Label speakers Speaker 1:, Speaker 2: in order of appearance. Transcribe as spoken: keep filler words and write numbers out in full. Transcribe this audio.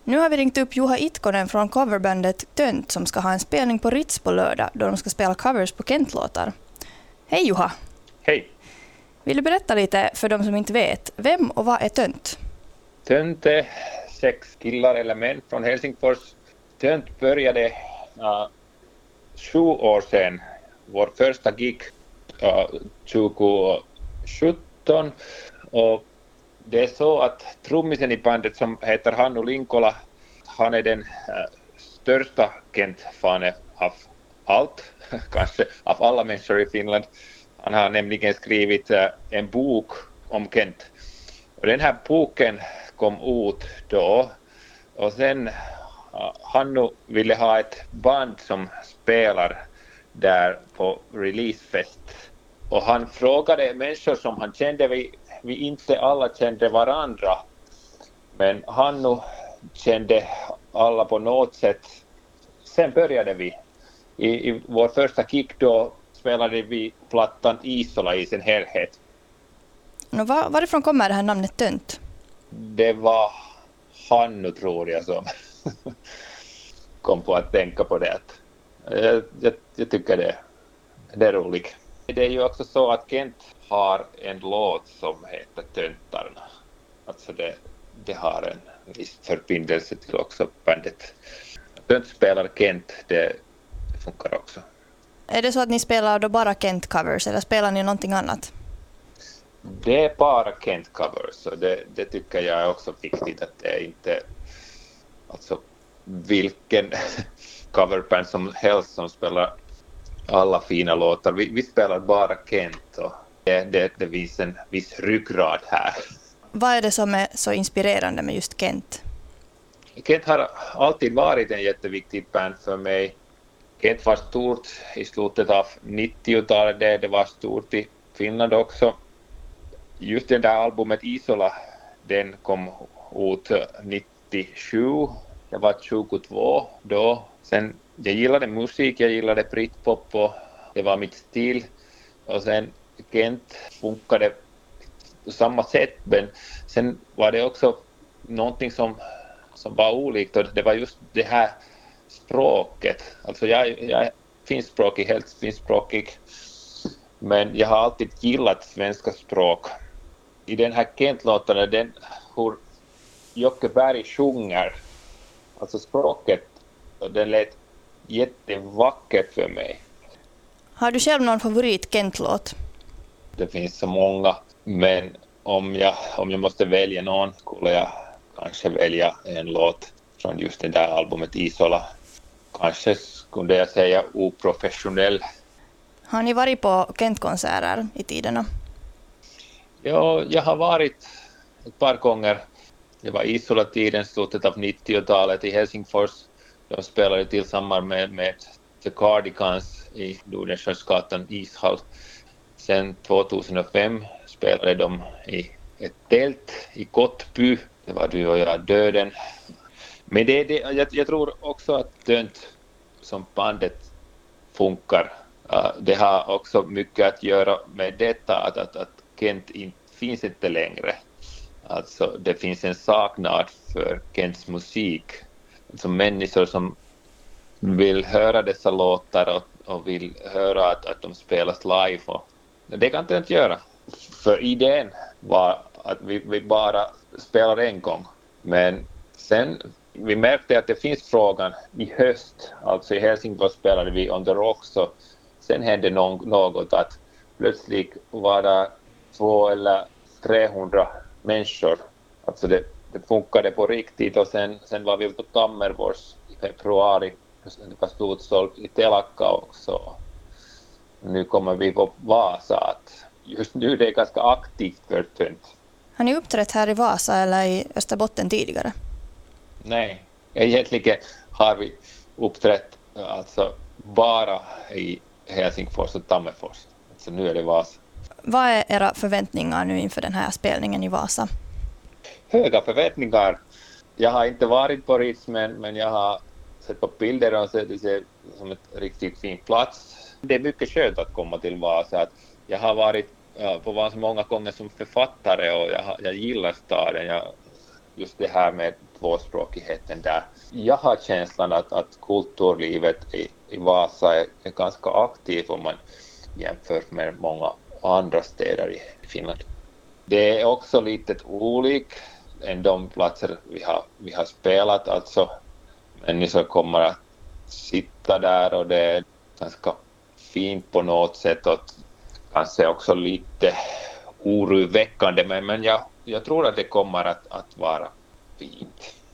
Speaker 1: Nu har vi ringt upp Juha Itkonen från coverbandet Tönt som ska ha en spelning på Ritz på lördag då de ska spela covers på Kent-låtar. Hej Juha!
Speaker 2: Hej!
Speaker 1: Vill du berätta lite för de som inte vet, vem och vad är Tönt?
Speaker 2: Tönt är sex killar eller män från Helsingfors. Tönt började uh, sju år sedan. Vår första gig uh, tjugosjutton. Och det är så att trummisen i bandet som heter Hannu Linkola, han är den uh, största Kent-fanen av allt, kanske av alla människor i Finland. Han har nämligen skrivit uh, en bok om Kent. Och den här boken kom ut då. Och sen uh, Hannu ville ha ett band som spelar där på releasefest. Och han frågade människor som han kände, vi, vi inte alla kände varandra. Men Hannu kände alla på något sätt. Sen började vi. I, i vår första kick då spelade vi plattan Isola i sin helhet.
Speaker 1: Och var, varifrån kommer det här namnet Tönt?
Speaker 2: Det var Hannu, tror jag, som kom på att tänka på det. Jag, jag, jag tycker det, det är roligt. Det är ju också så att Kent har en låt som heter Töntarna. Alltså det, det har en viss förbindelse till också bandet. Tönt spelar Kent, det, det funkar också.
Speaker 1: Är det så att ni spelar då bara Kent-covers eller spelar ni någonting annat?
Speaker 2: Det är bara Kent-covers, och det, det tycker jag är också viktigt, att det är inte alltså vilken coverband som helst som spelar alla fina låtar. Vi, vi spelar bara Kent, och det, det, det finns en viss ryggrad här.
Speaker 1: Vad är det som är så inspirerande med just Kent?
Speaker 2: Kent har alltid varit en jätteviktig band för mig. Kent var stort i slutet av nittiotalet, det, det var stort i Finland också. Just det där albumet Isola, den kom ut nittiosju, jag var tjugotvå då. Sen, jag gillade musik, jag gillade britpop och det var mitt stil. Och sen Kent funkade på samma sätt, men sen var det också någonting som, som var olikt, och det var just det här språket. Alltså jag, jag är finskspråkig, helt finskspråkig, men jag har alltid gillat svenska språk. I den här Kent-låten, den hur Jocke Berg sjunger, alltså språket, den lät jättevackert för mig.
Speaker 1: Har du själv någon favorit Kent-låt?
Speaker 2: Det finns så många, men om jag, om jag måste välja någon skulle jag kanske välja en låt från just det där albumet Isola. Kanske skulle jag säga Oprofessionell.
Speaker 1: Har ni varit på Kent-konserter i tiderna?
Speaker 2: Ja, jag har varit ett par gånger. Det var Isola-tiden, slutet av nittiotalet i Helsingfors. De spelade tillsammans med, med The Cardigans i Nordenskiöldsgatan ishall. Sen tjugohundrafem spelade de i ett tält i Kottby. Det var Du och jag döden. Men det, det, jag, jag tror också att Tönt som bandet funkar. Uh, det har också mycket att göra med detta att, att, att Kent inte finns inte längre. Alltså det finns en saknad för Kents musik. Alltså människor som vill höra dessa låtar och, och vill höra att, att de spelas live. Och det kan Tönt göra. För idén var att vi, vi bara spelar en gång. Men sen vi märkte att det finns frågan i höst. Alltså i Helsingfors spelade vi On the Rocks, och sen hände något att plötsligt var det två eller trehundra människor. Alltså det, det funkade på riktigt, och sen, sen var vi på Tammerfors i februari. Det var slutsålt i Telakka också. Nu kommer vi på Vasa. Att just nu det är ganska aktivt för Tönt.
Speaker 1: Har ni uppträtt här i Vasa eller i Österbotten tidigare?
Speaker 2: Nej, egentligen har vi uppträtt alltså bara i Helsingfors och Tammerfors. Så nu är det Vasa.
Speaker 1: Vad är era förväntningar nu inför den här spelningen i Vasa?
Speaker 2: Höga förväntningar. Jag har inte varit på Ritz, men, men jag har sett på bilder och sett det ser som ett riktigt fin plats. Det är mycket skönt att komma till Vasa. Att jag har varit ja, på Vasa många gånger som författare, och jag, jag gillar staden. Jag, just det här med tvåspråkigheten där. Jag har känslan att, att kulturlivet i, i Vasa är, är ganska aktivt om man jämför med många andra städer i Finland. Det är också lite olikt än de platser vi har, vi har spelat. Alltså människor kommer att sitta där och det är ganska fint på något sätt och kanske också lite oroväckande, men, men jag, jag tror att det kommer att, att vara fint.